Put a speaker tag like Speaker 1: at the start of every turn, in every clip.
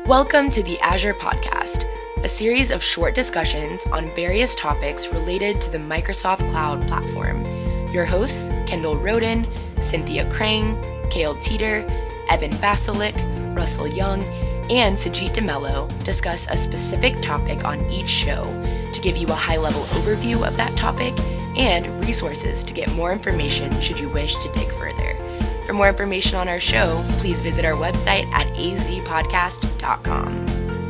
Speaker 1: Welcome to the Azure Podcast, a series of short discussions on various topics related to the Microsoft Cloud Platform. Your hosts, Kendall Roden, Cynthia Krang, Cale Teeter, Evan Vasilik, Russell Young, and Sajid DeMello discuss a specific topic on each show to give you a high-level overview of that topic and resources to get more information should you wish to dig further. For more information on our show, please visit our website at azpodcast.com.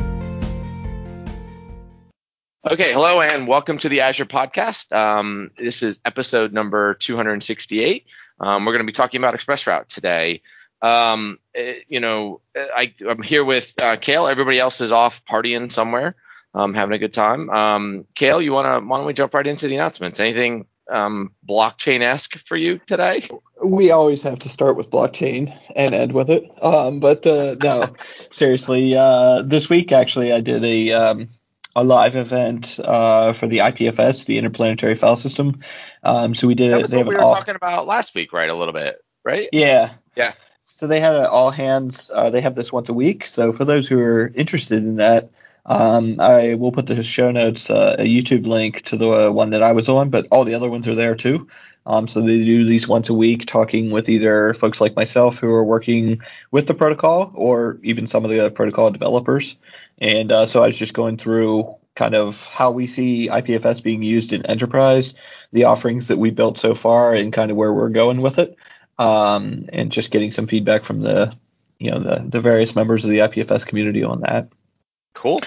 Speaker 2: Okay, hello and welcome to the Azure Podcast. This is episode number 268. We're going to be talking about ExpressRoute today. I'm here with Cale. Everybody else is off partying somewhere, having a good time. Cale, why don't we jump right into the announcements? Anything blockchain-esque for you today?
Speaker 3: We always have to start with blockchain and end with it. No, seriously, this week actually I did a live event for the IPFS, the Interplanetary File System. So we did
Speaker 2: that was what we were talking about last week, right? A little bit, right?
Speaker 3: Yeah.
Speaker 2: So
Speaker 3: they had an all hands. They have this once a week. So for those who are interested in that, I will put the show notes a YouTube link to the one that I was on, but all the other ones are there too. So they do these once a week, talking with either folks like myself who are working with the protocol or even some of the other protocol developers. And so I was just going through kind of how we see IPFS being used in enterprise, the offerings that we built so far, and kind of where we're going with it, and just getting some feedback from the various members of the IPFS community on that.
Speaker 2: Cool.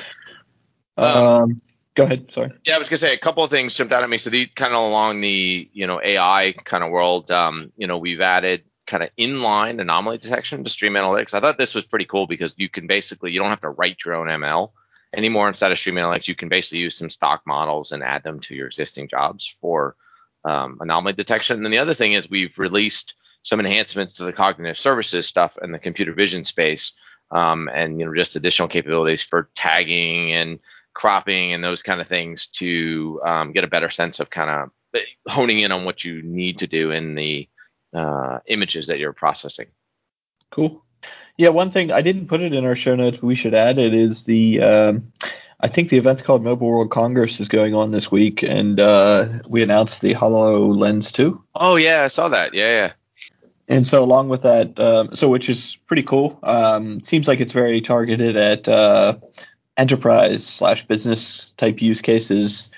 Speaker 3: Go ahead. Sorry.
Speaker 2: Yeah, I was gonna say a couple of things jumped out at me. So kind of along the AI kind of world, we've added kind of inline anomaly detection to Stream Analytics. I thought this was pretty cool because you don't have to write your own ML anymore. Instead of Stream Analytics, you can basically use some stock models and add them to your existing jobs for anomaly detection. And then the other thing is we've released some enhancements to the cognitive services stuff and the computer vision space, and just additional capabilities for tagging and cropping and those kind of things to get a better sense of kind of honing in on what you need to do in the images that you're processing.
Speaker 3: Cool. Yeah, one thing I didn't put it in our show notes, but we should add it is I think the event's called Mobile World Congress is going on this week, and we announced the HoloLens 2.
Speaker 2: Oh yeah, I saw that. Yeah.
Speaker 3: And so along with that, which is pretty cool. Seems like it's very targeted at enterprise/business type use cases,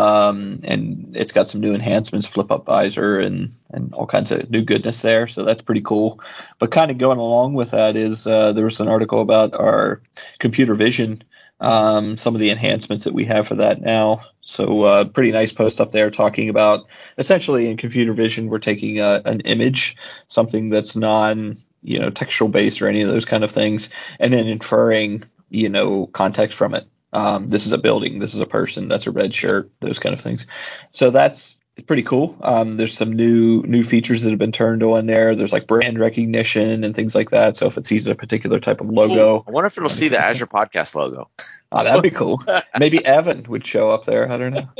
Speaker 3: and it's got some new enhancements, flip up visor and all kinds of new goodness there. So that's pretty cool. But kind of going along with that is there was an article about our computer vision, some of the enhancements that we have for that now. So pretty nice post up there talking about essentially in computer vision, we're taking an image, something that's textual based or any of those kind of things, and then inferring context from it. This is a building, this is a person, that's a red shirt, those kind of things. So that's pretty cool. There's some new features that have been turned on there. There's like brand recognition and things like that. So if it sees a particular type of logo,
Speaker 2: I wonder if it'll see the Azure Podcast logo.
Speaker 3: Oh, that'd be cool. Maybe Evan would show up there. I don't know.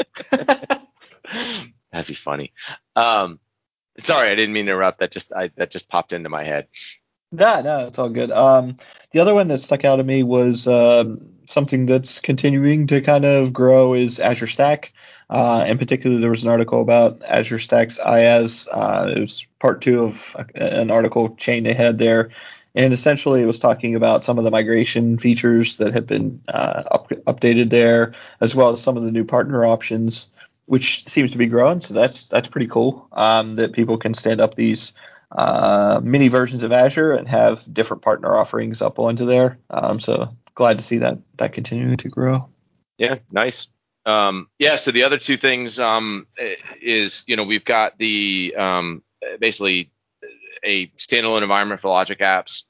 Speaker 2: That'd be funny. Sorry, I didn't mean to interrupt. That just popped into my head.
Speaker 3: No, it's all good. The other one that stuck out to me was something that's continuing to kind of grow is Azure Stack. In particular, there was an article about Azure Stack's IaaS. It was part 2 of an article chain they had there. And essentially, it was talking about some of the migration features that have been updated there, as well as some of the new partner options, which seems to be growing. So that's pretty cool that people can stand up these mini versions of Azure and have different partner offerings up onto there. So glad to see that continuing to grow.
Speaker 2: Yeah, nice. So the other two things is we've got the basically a standalone environment for Logic Apps.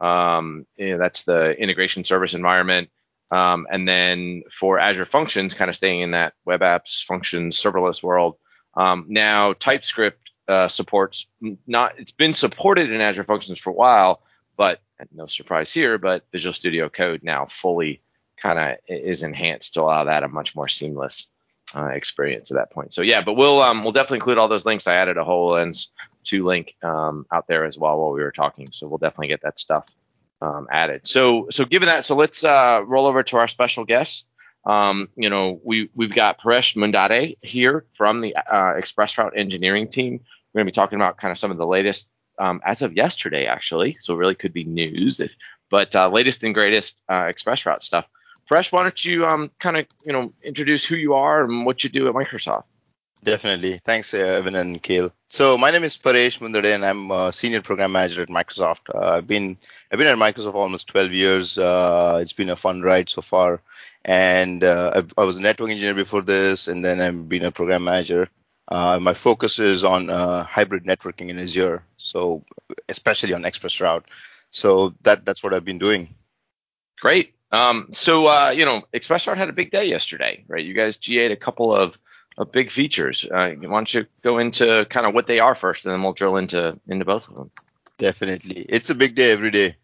Speaker 2: That's the integration service environment. And then for Azure Functions, kind of staying in that web apps, functions, serverless world. Now TypeScript supports it's been supported in Azure Functions for a while, but no surprise here, but Visual Studio Code now fully kind of is enhanced to allow that a much more seamless experience at that point. So yeah, but we'll definitely include all those links. I added a HoloLens 2 link out there as well while we were talking, so we'll definitely get that stuff added. So given that, so let's roll over to our special guest. We've got Paresh Mundade here from the ExpressRoute engineering team. We're going to be talking about kind of some of the latest as of yesterday, actually. So it really could be news, but latest and greatest ExpressRoute stuff. Paresh, why don't you kind of introduce who you are and what you do at Microsoft?
Speaker 4: Definitely. Thanks, Evan and Kale. So my name is Paresh Mundade, and I'm a senior program manager at Microsoft. I've been at Microsoft almost 12 years. It's been a fun ride so far. And I was a network engineer before this, and then I've been a program manager. My focus is on hybrid networking in Azure, so especially on ExpressRoute. So that's what I've been doing.
Speaker 2: Great. ExpressRoute had a big day yesterday, right? You guys GA'd a couple of big features. Why don't you go into kind of what they are first, and then we'll drill into both of them.
Speaker 4: Definitely, it's a big day every day.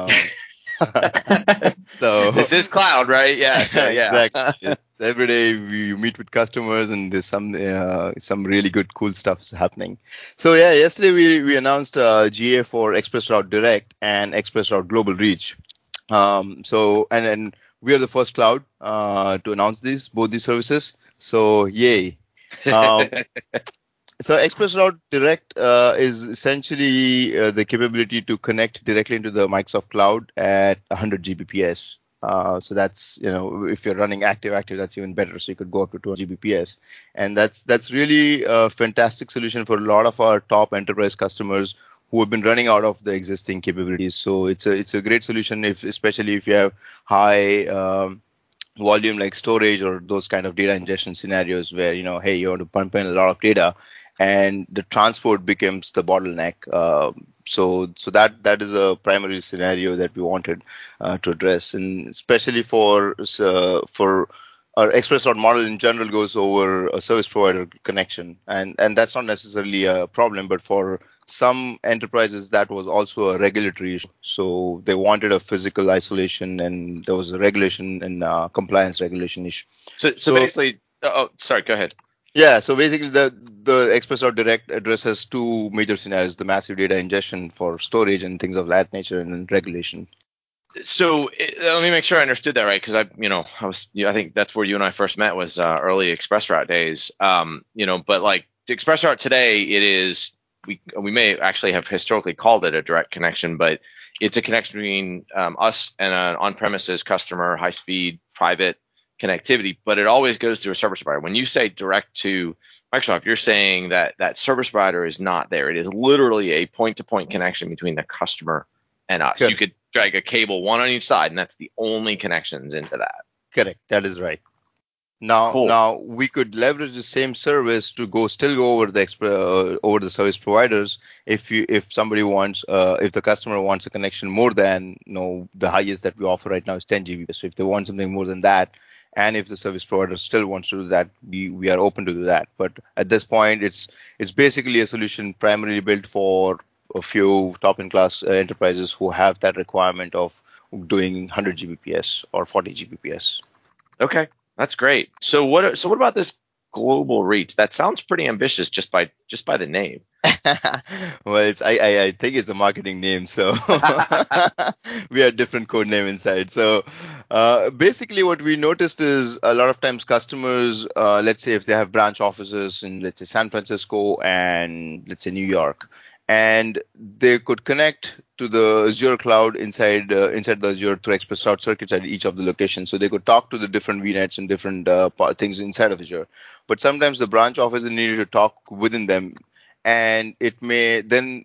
Speaker 4: So
Speaker 2: this is cloud, right? Yeah. So, yeah.
Speaker 4: Exactly. Every day we meet with customers, and there's some really good, cool stuff happening. So yeah, yesterday we announced GA for ExpressRoute Direct and ExpressRoute Global Reach. And we are the first cloud to announce both these services. So yay. So ExpressRoute Direct is essentially the capability to connect directly into the Microsoft Cloud at 100 Gbps. So that's, if you're running active, that's even better. So you could go up to 200 Gbps. And that's really a fantastic solution for a lot of our top enterprise customers who have been running out of the existing capabilities. So it's a great solution, especially if you have high volume like storage or those kind of data ingestion scenarios where, hey, you want to pump in a lot of data and the transport becomes the bottleneck. So that is a primary scenario that we wanted to address, and especially for our ExpressRoute model in general goes over a service provider connection, and that's not necessarily a problem, but for some enterprises that was also a regulatory issue. So they wanted a physical isolation, and there was a regulation and compliance regulation issue.
Speaker 2: So basically, sorry, go ahead.
Speaker 4: Yeah, so basically the ExpressRoute Direct addresses two major scenarios: the massive data ingestion for storage and things of that nature, and then regulation.
Speaker 2: So let me make sure I understood that right, because I think that's where you and I first met was early ExpressRoute days. But like ExpressRoute today, it is we may actually have historically called it a direct connection, but it's a connection between us and an on-premises customer, high-speed private connectivity, but it always goes through a service provider. When you say direct to Microsoft, you're saying that service provider is not there. It is literally a point-to-point connection between the customer and us. Good. You could drag a cable one on each side, and that's the only connections into that.
Speaker 4: Correct. That is right. Now we could leverage the same service to still go over the service providers if somebody wants if the customer wants a connection more than the highest that we offer right now is 10 Gbps. So if they want something more than that, and if the service provider still wants to do that, we are open to do that. But at this point, it's basically a solution primarily built for a few top-in-class enterprises who have that requirement of doing 100 Gbps or 40 Gbps.
Speaker 2: Okay, that's great. So what about this global reach? That sounds pretty ambitious just by the name.
Speaker 4: Well, I think it's a marketing name, so we have different code name inside. So basically what we noticed is a lot of times customers, let's say if they have branch offices in, let's say, San Francisco and let's say New York, and they could connect to the Azure cloud inside the Azure through ExpressRoute circuits at each of the locations. So they could talk to the different VNets and different things inside of Azure. But sometimes the branch office needed to talk within them, and it may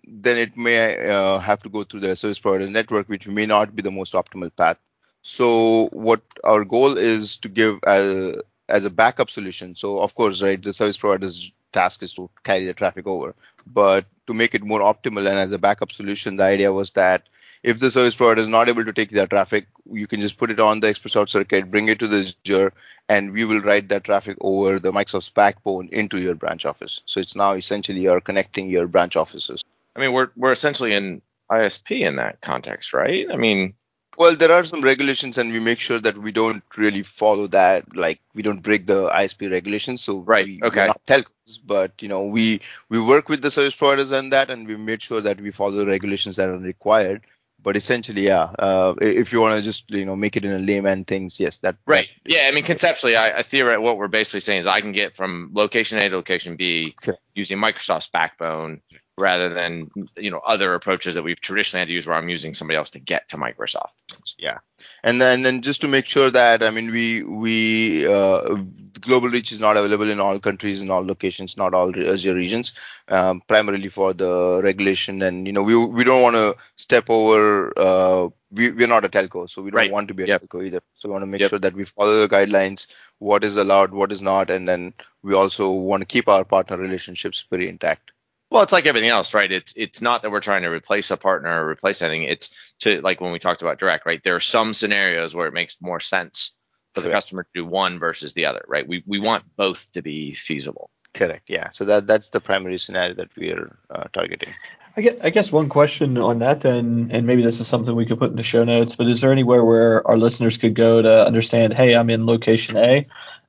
Speaker 4: have to go through the service provider network, which may not be the most optimal path. So what our goal is to give as a backup solution. So of course, right, the service provider's task is to carry the traffic over, but to make it more optimal and as a backup solution, the idea was that if the service provider is not able to take that traffic, you can just put it on the ExpressRoute circuit, bring it to the Azure, and we will write that traffic over the Microsoft's backbone into your branch office. So it's now essentially you're connecting your branch offices.
Speaker 2: I mean, we're essentially an ISP in that context, right? I mean,
Speaker 4: well, there are some regulations, and we make sure that we don't really follow that. Like, we don't break the ISP regulations. So
Speaker 2: right, okay.
Speaker 4: We're not telcos, but we work with the service providers on that, and we made sure that we follow the regulations that are required. But essentially, yeah, if you want to just make it in a layman things, yes, that
Speaker 2: right. Yeah, I mean conceptually, I theoretically what we're basically saying is I can get from location A to location B using Microsoft's backbone rather than other approaches that we've traditionally had to use where I'm using somebody else to get to Microsoft.
Speaker 4: Yeah, and then just to make sure that we global reach is not available in all countries, in all locations, not all Azure regions, primarily for the regulation, and we don't want to step over. We're not a telco, so we don't want to be a telco either. So we want to make sure that we follow the guidelines, what is allowed, what is not, and then we also want to keep our partner relationships very intact.
Speaker 2: Well, it's like everything else, right? It's not that we're trying to replace a partner or replace anything. It's to, like when we talked about direct, right? There are some scenarios where it makes more sense for the customer to do one versus the other, right? We want both to be feasible.
Speaker 4: Correct. Yeah. So that's the primary scenario that we are targeting.
Speaker 3: I guess one question on that then, and maybe this is something we could put in the show notes, but is there anywhere where our listeners could go to understand, hey, I'm in location A,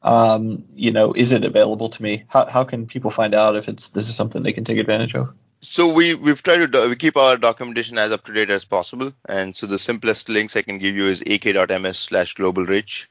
Speaker 3: is it available to me? How can people find out if this is something they can take advantage of?
Speaker 4: So we've tried to we keep our documentation as up to date as possible, and so the simplest links I can give you is ak.ms/globalreach.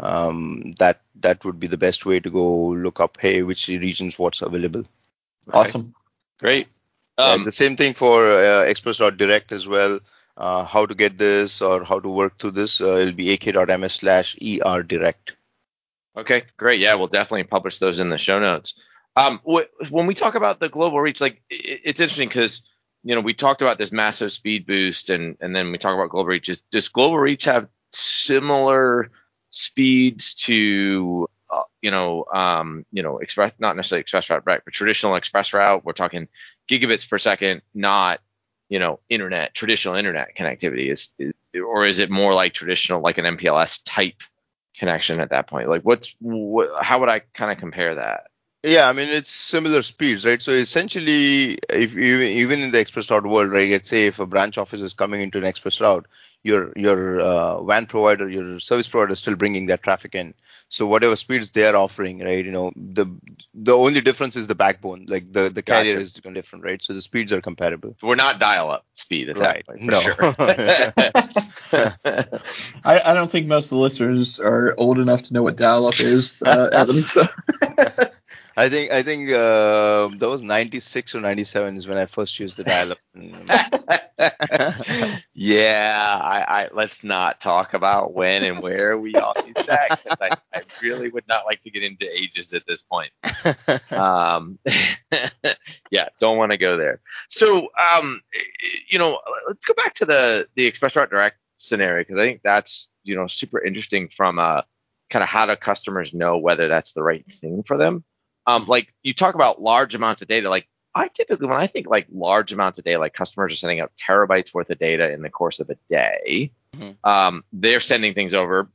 Speaker 4: That would be the best way to go look up, hey, which regions what's available.
Speaker 3: Awesome,
Speaker 2: great.
Speaker 4: The same thing for express.direct as well. How to get this or how to work through this, it'll be ak.ms/erdirect.
Speaker 2: Okay, great. Yeah, we'll definitely publish those in the show notes. When we talk about the global reach, like it's interesting because we talked about this massive speed boost, and then we talk about global reach. Does global reach have similar speeds to express, not necessarily express route, right, but traditional express route? We're talking gigabits per second, not traditional internet connectivity. Or is it more like traditional, like an MPLS type connection at that point? Like how would I kind of compare that?
Speaker 4: Yeah, I mean, it's similar speeds, right? So essentially, if even in the express route world, right, let's say if a branch office is coming into an express route, your WAN provider, your service provider is still bringing that traffic in. So whatever speeds they are offering, right, the only difference is the backbone, like the carrier is different, right? So the speeds are comparable.
Speaker 2: We're not dial-up speed at that point, for
Speaker 3: sure. I don't think most of the listeners are old enough to know what dial-up is, Evan. So.
Speaker 4: I think that was 96 or 97 is when I first used the dial-up.
Speaker 2: Yeah, I let's not talk about when and where we all use that, because I really would not like to get into ages at this point. Yeah, don't want to go there. So, let's go back to the Express Route Direct scenario, because I think that's super interesting from kind of how do customers know whether that's the right thing for them. Like you talk about large amounts of data, like I typically, when I think like large amounts of data, like customers are sending out terabytes worth of data in the course of a day. Mm-hmm. They're sending things over,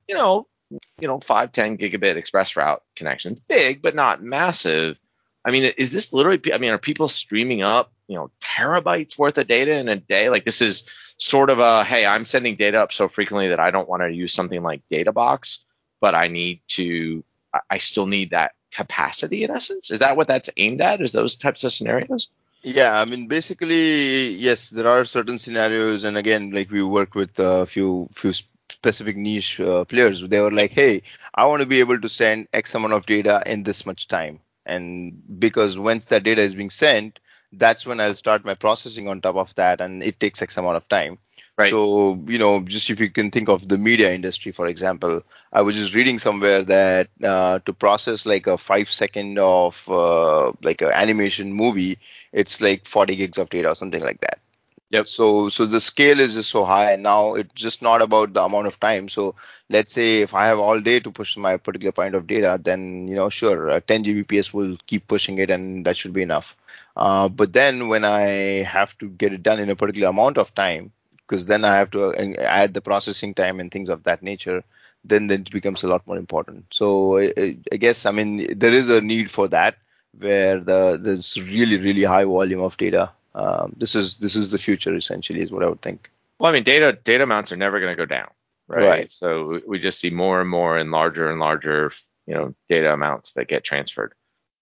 Speaker 2: 5-10 gigabit express route connections, big, but not massive. I mean, is this literally, are people streaming up, terabytes worth of data in a day? Like this is sort of hey, I'm sending data up so frequently that I don't want to use something like DataBox, but I still need that capacity in essence. Is that what that's aimed at? Is those types of scenarios?
Speaker 4: Yeah, I mean, basically, yes, there are certain scenarios, and again, like we worked with a few specific niche players. They were like, "Hey, I want to be able to send X amount of data in this much time," and because once that data is being sent, that's when I'll start my processing on top of that, and it takes X amount of time. Right. So, just if you can think of the media industry, for example, I was just reading somewhere that to process like a 5-second of like an animation movie, it's like 40 gigs of data or something like that. Yep. So the scale is just so high, and now it's just not about the amount of time. So let's say if I have all day to push my particular point of data, then sure, 10 Gbps will keep pushing it, and that should be enough. But then when I have to get it done in a particular amount of time, because then I have to add the processing time and things of that nature, then it becomes a lot more important. So I guess, there is a need for that, where there's really, really high volume of data. This is the future, essentially, is what I would think.
Speaker 2: Well, data amounts are never going to go down, right? So we just see more and more and larger, data amounts that get transferred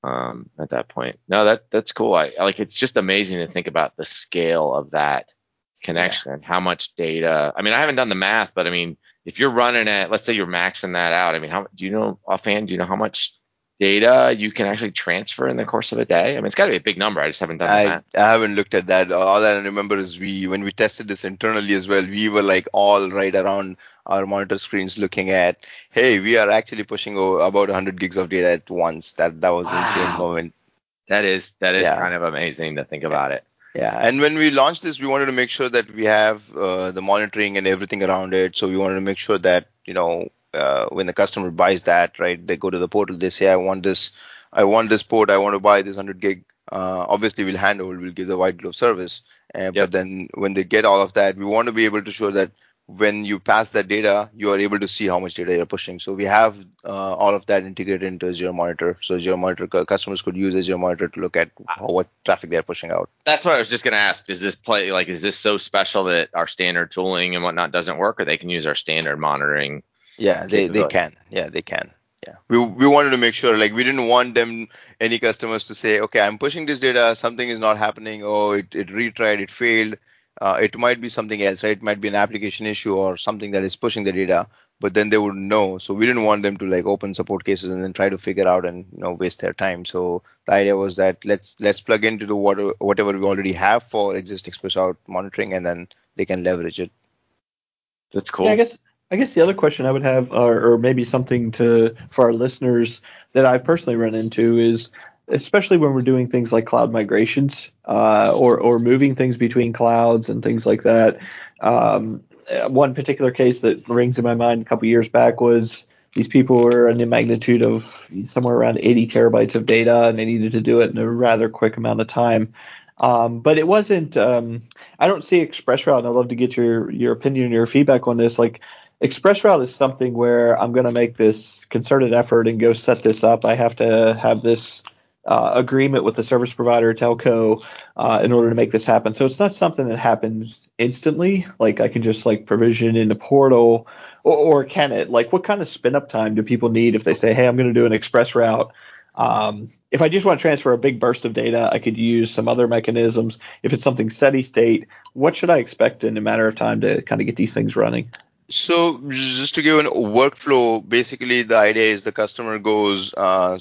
Speaker 2: at that point. No, that's cool. I like, it's just amazing to think about the scale of that connection, how much data. I mean, I haven't done the math, but I mean, if you're running at, let's say you're maxing that out. I mean, how do you know offhand? Do you know how much data you can actually transfer in the course of a day? I mean, it's got to be a big number. I just haven't done the math.
Speaker 4: I haven't looked at that. All I remember is when we tested this internally as well, we were like all right around our monitor screens looking at, hey, we are actually pushing about 100 gigs of data at once. That was an insane moment.
Speaker 2: That is kind of amazing to think about it.
Speaker 4: Yeah, and when we launched this, we wanted to make sure that we have the monitoring and everything around it. So we wanted to make sure that, when the customer buys that, right, they go to the portal, they say, I want this port, I want to buy this 100 gig. Obviously, we'll handhold, we'll give the white glove service. But then when they get all of that, we want to be able to show that when you pass that data, you are able to see how much data you're pushing. So we have all of that integrated into Azure Monitor. So Azure Monitor customers could use Azure Monitor to look at what traffic they're pushing out.
Speaker 2: That's what I was just going to ask. Is this so special that our standard tooling and whatnot doesn't work, or they can use our standard monitoring?
Speaker 4: Yeah, they can. Yeah, they can. Yeah, we wanted to make sure, like, we didn't want any customers to say, okay, I'm pushing this data, something is not happening, oh, it retried, it failed. It might be something else, right? It might be an application issue or something that is pushing the data, but then they wouldn't know. So we didn't want them to like open support cases and then try to figure out and waste their time. So the idea was that let's plug into the whatever we already have for existing ExpressRoute monitoring, and then they can leverage it.
Speaker 2: That's cool.
Speaker 3: Yeah, I guess the other question I would have, or maybe something for our listeners that I personally run into is, especially when we're doing things like cloud migrations, or moving things between clouds and things like that. One particular case that rings in my mind a couple years back was these people were in the magnitude of somewhere around 80 terabytes of data, and they needed to do it in a rather quick amount of time. But it wasn't. I don't see ExpressRoute, and I'd love to get your opinion and your feedback on this. Like, ExpressRoute is something where I'm going to make this concerted effort and go set this up. I have to have this agreement with the service provider, telco, in order to make this happen. So it's not something that happens instantly. Like, I can just like provision in the portal, or can it? Like, what kind of spin up time do people need if they say, hey, I'm going to do an ExpressRoute? If I just want to transfer a big burst of data, I could use some other mechanisms. If it's something steady state, what should I expect in a matter of time to kind of get these things running?
Speaker 4: So just to give a workflow, basically the idea is the customer goes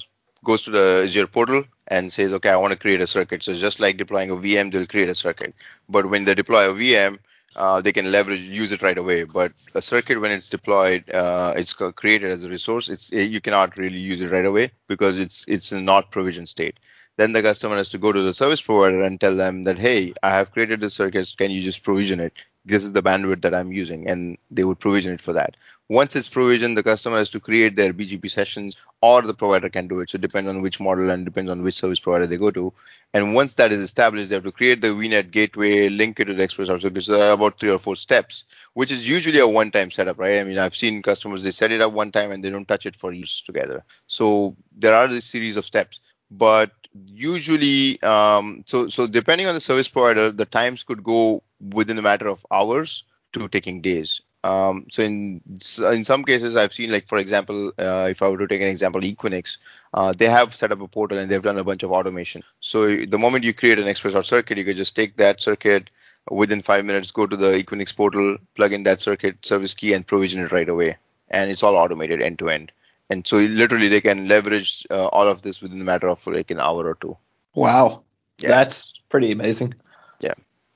Speaker 4: to the Azure portal and says, okay, I want to create a circuit. So just like deploying a VM, they'll create a circuit. But when they deploy a VM, they can use it right away. But a circuit, when it's deployed, it's created as a resource. You cannot really use it right away because it's in not provision state. Then the customer has to go to the service provider and tell them that, hey, I have created this circuit. Can you just provision it? This is the bandwidth that I'm using, and they would provision it for that. Once it's provisioned, the customer has to create their BGP sessions, or the provider can do it. So it depends on which model and depends on which service provider they go to. And once that is established, they have to create the VNet gateway, link it to the ExpressRoute circuit. So there are about 3 or 4 steps, which is usually a one-time setup, right? I mean, I've seen customers, they set it up one time and they don't touch it for years together. So there are this series of steps. But usually, so depending on the service provider, the times could go within a matter of hours to taking days. So in some cases, I've seen, like, for example, if I were to take an example, Equinix, they have set up a portal and they've done a bunch of automation. So the moment you create an ExpressRoute circuit, you could just take that circuit within 5 minutes, go to the Equinix portal, plug in that circuit service key, and provision it right away. And it's all automated end to end. And so literally they can leverage all of this within a matter of like an hour or two.
Speaker 3: Wow. Yeah. That's pretty amazing.
Speaker 4: Yeah.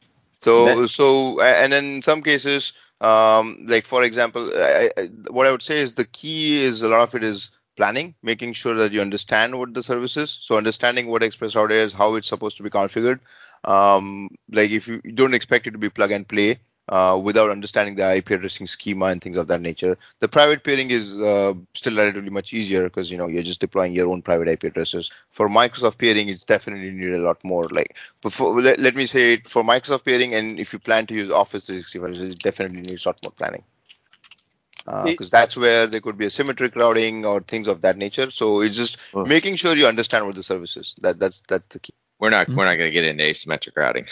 Speaker 4: So and then in some cases, like for example, what I would say is the key is a lot of it is planning, making sure that you understand what the service is. So understanding what ExpressRoute is, how it's supposed to be configured. Like if you don't expect it to be plug and play, without understanding the IP addressing schema and things of that nature. The private peering is still relatively much easier because you're just deploying your own private IP addresses. For Microsoft peering, it's definitely needed a lot more. Like let me say it, for Microsoft peering, and if you plan to use Office 365, it definitely needs a lot more planning. Because that's where there could be asymmetric routing or things of that nature. So it's just making sure you understand what the service is. That's the key.
Speaker 2: We're not going to get into asymmetric routing.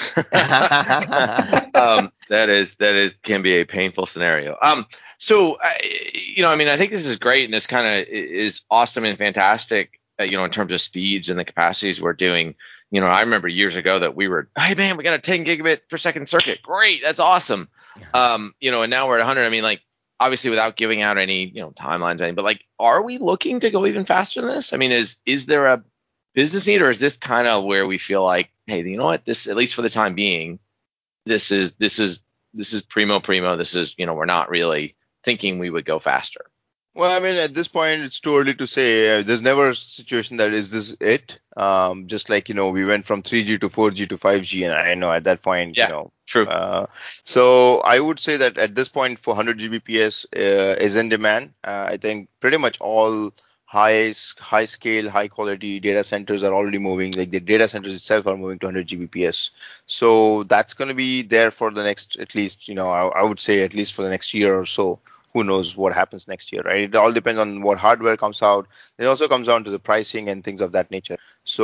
Speaker 2: That can be a painful scenario. So I mean, I think this is great, and this kind of is awesome and fantastic. In terms of speeds and the capacities we're doing. I remember years ago that we were, hey man, we got a 10 gigabit per second circuit. Great, that's awesome. And now we're at 100. I mean, like, obviously without giving out any, timelines or anything, but like, are we looking to go even faster than this? I mean, is there a business need, or is this kind of where we feel like, hey, you know what, this, at least for the time being, this is primo. This is, we're not really thinking we would go faster.
Speaker 4: Well, I mean, at this point, it's too early to say. There's never a situation that is this it. Just like, we went from 3G to 4G to 5G, and I know at that point,
Speaker 2: Yeah, true.
Speaker 4: So I would say that at this point, 400 Gbps is in demand. I think pretty much all high scale, high quality data centers are already moving. Like the data centers itself are moving to 100 Gbps. So that's going to be there for the next, at least, I would say at least for the next year or so. Who knows what happens next year, right? It all depends on what hardware comes out. It also comes down to the pricing and things of that nature.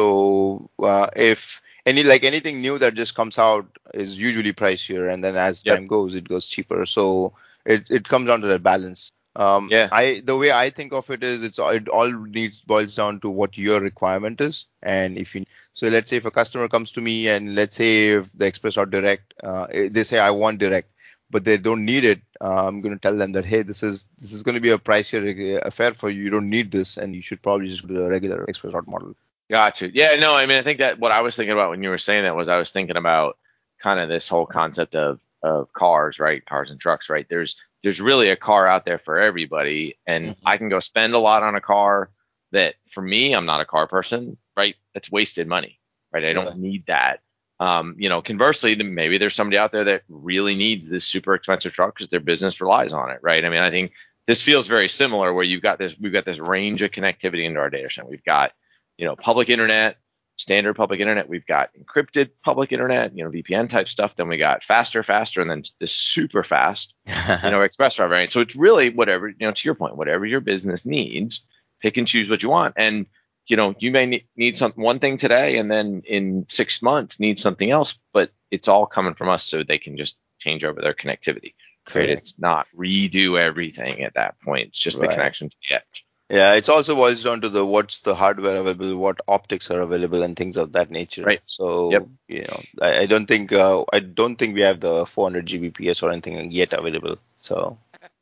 Speaker 4: So if anything new that just comes out is usually pricier, and then as time goes, it goes cheaper. So it comes down to that balance. The way I think of it is it all boils down to what your requirement is, and so let's say if a customer comes to me and let's say if the Express or Direct, they say I want Direct, but they don't need it, I'm going to tell them that, hey, this is going to be a pricier affair for you. You don't need this, and you should probably just go to a regular Express Route model.
Speaker 2: Gotcha. Yeah, no, I mean, I think that what I was thinking about when you were saying that was I was thinking about kind of this whole concept of cars, right? Cars and trucks, right? There's really a car out there for everybody, and I can go spend a lot on a car that, for me, I'm not a car person, right? It's wasted money, right? I don't need that. Conversely, maybe there's somebody out there that really needs this super expensive truck because their business relies on it, right? I mean, I think this feels very similar where we've got this range of connectivity into our data center. We've got, public internet, standard public internet. We've got encrypted public internet, VPN type stuff. Then we got faster, and then this super fast, express route variant. So it's really whatever, to your point, whatever your business needs, pick and choose what you want. And you may need one thing today, and then in 6 months need something else, but it's all coming from us, so they can just change over their connectivity. Right? It's not redo everything at that point. It's just the connection to the edge.
Speaker 4: Yeah, it's also boils down to what's the hardware available, what optics are available, and things of that nature.
Speaker 2: Right.
Speaker 4: So I don't think we have the 400 Gbps or anything yet available. So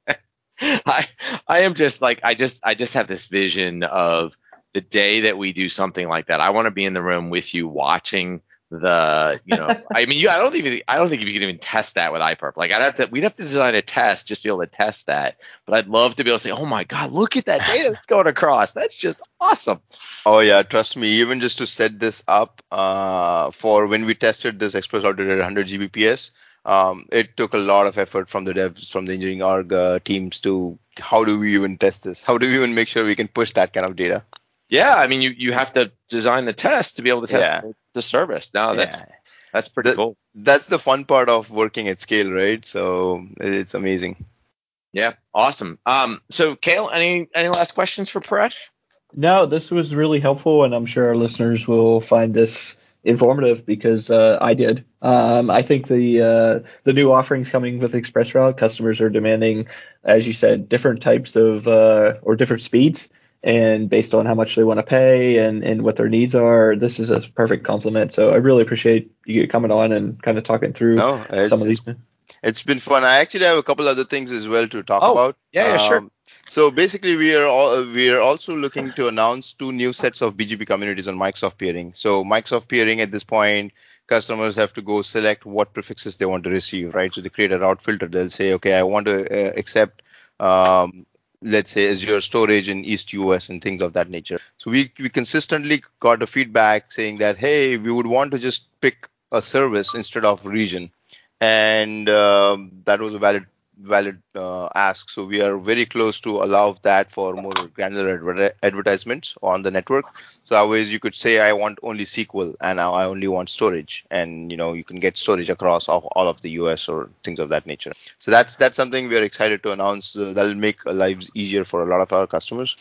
Speaker 2: I am just like I just have this vision of the day that we do something like that. I want to be in the room with you watching I mean, I don't think you can even test that with iPerf. Like we'd have to design a test just to be able to test that. But I'd love to be able to say, oh my God, look at that data that's going across. That's just awesome.
Speaker 4: Oh yeah, trust me. Even just to set this up for when we tested this Express Router at 100 Gbps, it took a lot of effort from the devs, from the engineering org teams to how do we even test this? How do we even make sure we can push that kind of data?
Speaker 2: Yeah, I mean, you have to design the test to be able to test the service. Now that's pretty cool.
Speaker 4: That's the fun part of working at scale, right? So it's amazing.
Speaker 2: Yeah, awesome. So Kale, any last questions for Paresh?
Speaker 3: No, this was really helpful, and I'm sure our listeners will find this informative because I did. I think the new offerings coming with ExpressRoute, customers are demanding, as you said, different types of or different speeds. And based on how much they want to pay and what their needs are, this is a perfect complement. So I really appreciate you coming on and kind of talking through some of these.
Speaker 4: It's been fun. I actually have a couple other things as well to talk about.
Speaker 2: Yeah, sure.
Speaker 4: So basically, we are also looking to announce 2 new sets of BGP communities on Microsoft Peering. So Microsoft Peering, at this point, customers have to go select what prefixes they want to receive, right? So they create a route filter. They'll say, okay, I want to accept let's say Azure storage in East US and things of that nature. So we consistently got a feedback saying that, hey, we would want to just pick a service instead of region. And that was a valid ask. So we are very close to allow that for more granular advertisements on the network. So always you could say, I want only SQL and now I only want storage, and you can get storage across all of the US or things of that nature. So that's something we are excited to announce. That'll make our lives easier for a lot of our customers.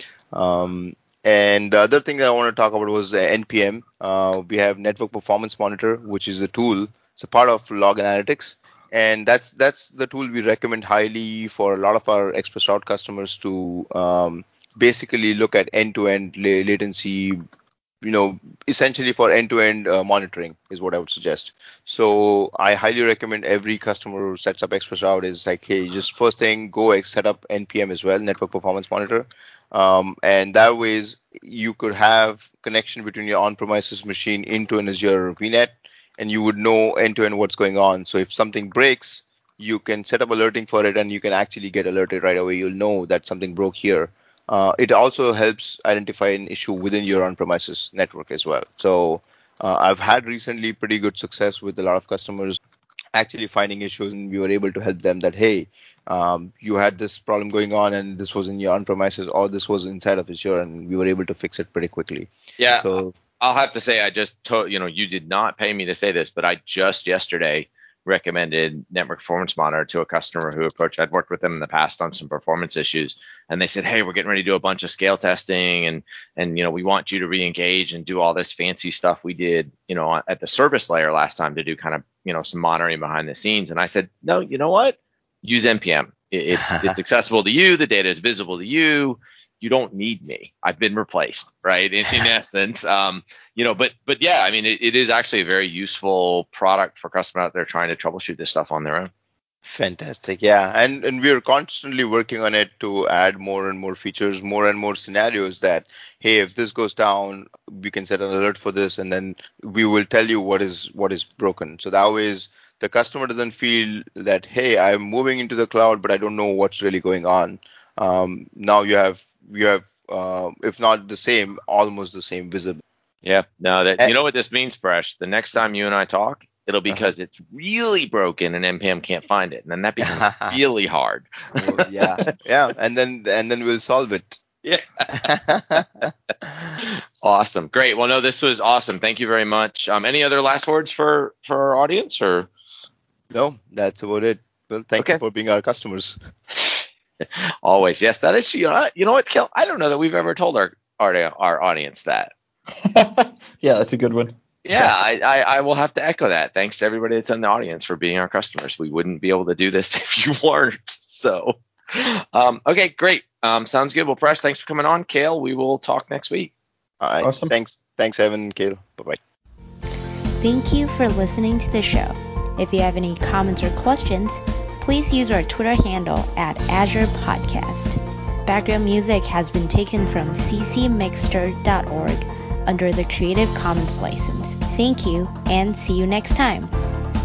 Speaker 4: And the other thing that I want to talk about was NPM. We have Network Performance Monitor, which is a tool. It's a part of Log Analytics. And that's the tool we recommend highly for a lot of our Express Route customers to basically look at end-to-end latency essentially for end-to-end monitoring is what I would suggest. So I highly recommend every customer who sets up ExpressRoute is like, hey, just first thing, go set up NPM as well, Network Performance Monitor. And that ways you could have connection between your on-premises machine into an Azure VNet, and you would know end-to-end what's going on. So if something breaks, you can set up alerting for it, and you can actually get alerted right away. You'll know that something broke here. It also helps identify an issue within your on-premises network as well. So I've had recently pretty good success with a lot of customers actually finding issues, and we were able to help them that, hey, you had this problem going on, and this was in your on-premises, or this was inside of Azure, and we were able to fix it pretty quickly.
Speaker 2: Yeah,
Speaker 4: So
Speaker 2: I'll have to say, I just told you did not pay me to say this, but I just yesterday recommended Network Performance Monitor to a customer who approached. I'd worked with them in the past on some performance issues, and they said, "Hey, we're getting ready to do a bunch of scale testing, and we want you to re-engage and do all this fancy stuff we did, at the service layer last time to do kind of, some monitoring behind the scenes." And I said, "No, you know what? Use NPM. It's accessible to you. The data is visible to you. You don't need me. I've been replaced," right? In essence, but yeah, I mean, it is actually a very useful product for customers out there trying to troubleshoot this stuff on their own.
Speaker 4: fantastic. Yeah. And we're constantly working on it to add more and more features, more and more scenarios that, hey, if this goes down, we can set an alert for this, and then we will tell you what is broken. So that way the customer doesn't feel that, hey, I'm moving into the cloud, but I don't know what's really going on. Now you have if not the same, almost the same visible.
Speaker 2: Yeah. No, you know what this means, Presh? The next time you and I talk, it'll be because it's really broken and NPM can't find it, and then that becomes really hard.
Speaker 4: Yeah, and then we'll solve it.
Speaker 2: Yeah. Awesome. Great. Well, no, this was awesome. Thank you very much. Any other last words for our audience, or?
Speaker 4: No, that's about it. Well, thank you for being our customers.
Speaker 2: Always. Yes, that is. You know what, Kel? I don't know that we've ever told our audience that.
Speaker 3: Yeah, that's a good one.
Speaker 2: Yeah, I will have to echo that. Thanks to everybody that's in the audience for being our customers. We wouldn't be able to do this if you weren't. So, okay, great. Sounds good. Well, Presh, thanks for coming on. Kale, we will talk next week.
Speaker 4: All right.
Speaker 3: Awesome.
Speaker 4: Thanks, Evan and Kale. Bye-bye.
Speaker 5: Thank you for listening to the show. If you have any comments or questions, please use our Twitter handle @Azure Podcast. Background music has been taken from ccmixter.org under the Creative Commons license. Thank you, and see you next time.